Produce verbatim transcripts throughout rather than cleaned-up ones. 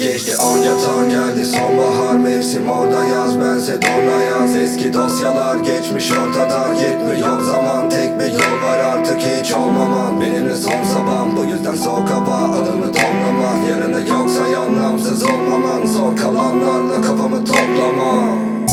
Geçti onca ton, geldi sonbahar mevsim, orada yaz bense donla yaz. Eski dosyalar geçmiş ortada, yetmiyor zaman, tek bir yol var artık hiç olmaman. Benimle son sabahım, bu yüzden soğuk hava, adını tonlama. Yarını yoksa anlamsız olmaman, zor kalanlarla kafamı toplama.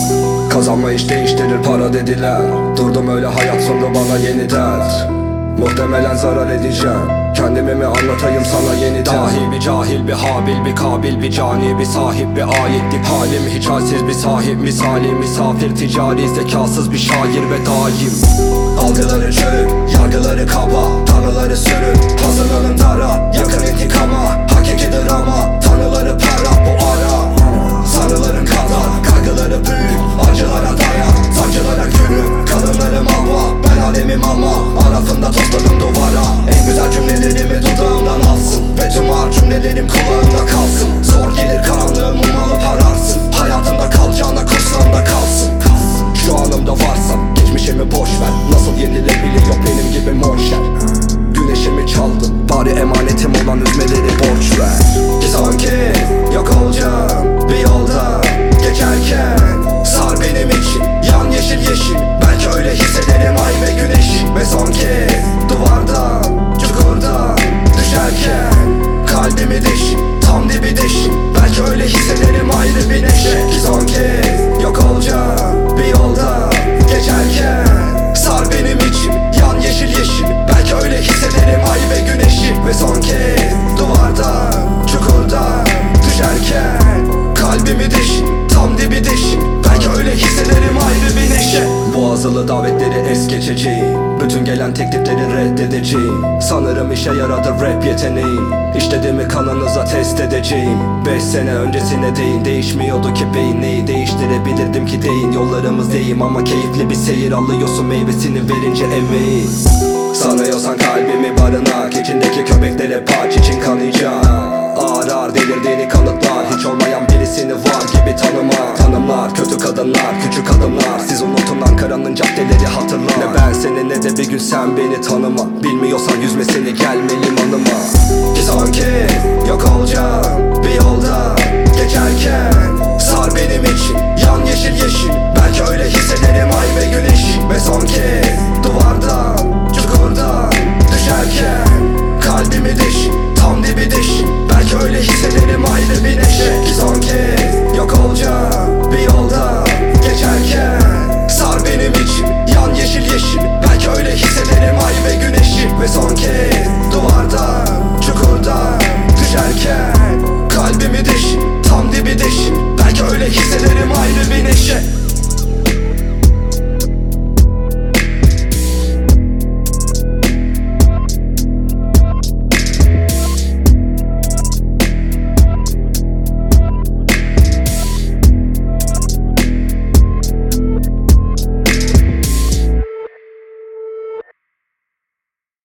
Kazanma iş değiştirir para dediler, durdum öyle hayat sundu bana yeni dert. Muhtemelen zarar edeceğim, kendimi mi anlatayım sana yeniden? Dahi bir cahil, bir habil, bir kabil, bir cani, bir sahip, bir ayetlik halim. Hiç halsiz bir sahip misali, misafir, ticari, zekasız bir şair ve daim. Algıları çürük, yargıları kaba, tanrıları sürük, hazırlanın dara, yakın intikama. Hakikidir ama tanrıları para bu ara. Sanrıların kadar, kaygıları büyük, acılara dayan, sancılara gülüm. Kadınlarım hava, ben alemim ama arasında tosladım duvara. En güzel cümlelerimi dudağımdan alsın ve tüm ağır cümlelerim kulağımda kalsın. Zor gelir karanlığım, umalıp ararsın, hayatımda kalacağına kursağımda kalsın. Şu anımda varsa geçmişimi boş ver, nasıl yenilebiliyor benim gibi monşer. Güneşimi çaldın, bari emanetim olan üzmeleri borç ver. Ki son kez yok olacağım bir yolda geçerken, sar benim için yan yeşil yeşil, belki öyle hissederim ay ve güneşi. Ve son kez duvardan, çukurdan düşerken, kalbimi deşin, tam dibi deşin, belki öyle hissederim ayrı bir neşe. Ki son kez yok olacağım bir yolda geçerken, sar benim için yan yeşil yeşil, belki öyle hissederim ay ve güneşi. Ve son kez duvardan, çukurdan düşerken, kalbimi deşin, tam dibi deşin, belki öyle hissederim ayrı bir neşe. Boğazılı davetleri es geçeceğim, bütün gelen teklifleri reddedeceğim. Sanırım işe yaradı rap yeteneğim, İşlediğimi kanınıza test edeceğim. Beş sene öncesine değin, değişmiyordu ki beyin. Neyi değiştirebilirdim ki deyin, yollarımız deyim. Ama keyifli bir seyir, alıyorsun meyvesini verince emeği. Sanıyorsan kalbimi barınak, içindeki köpeklere paç için kanayacağım. Ağır ağır delirdiğini kanıtlar, hiç olmayan birisini var gibi tanıma. Tanımlar, kötü kadınlar, küçük adımlar, siz unutun Ankara'nın caddeleri hatırlar. Ne ben seni ne de bir gün sen beni tanıma, bilmiyorsan yüzmesini gelme limanıma.